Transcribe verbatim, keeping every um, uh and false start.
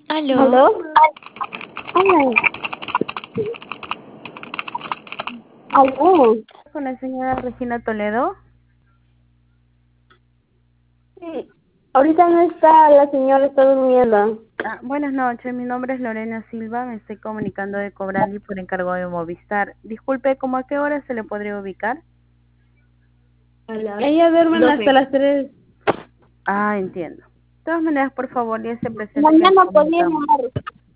¿Aló? ¿Aló? Hola. ¿Aló? Con la señora Regina Toledo. Sí. Ahorita no está, la señora está durmiendo. Ah, buenas noches, mi nombre es Lorena Silva, me estoy comunicando de Cobrali por encargo de Movistar. Disculpe, ¿cómo a qué hora se le podría ubicar? Ella duerme hasta las tres. Ah, entiendo. De todas maneras, por favor, ya se presente que nos Mañana podría comunicamos. llamar.